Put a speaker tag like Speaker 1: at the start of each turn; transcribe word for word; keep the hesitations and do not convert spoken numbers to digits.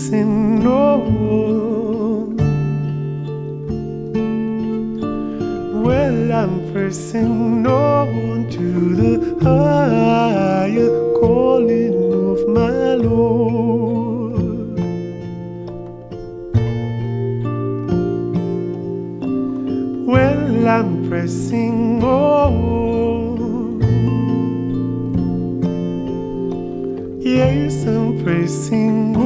Speaker 1: pressing on. Well, I'm pressing on to the higher calling of my Lord. Well, I'm pressing on. Yes, I'm pressing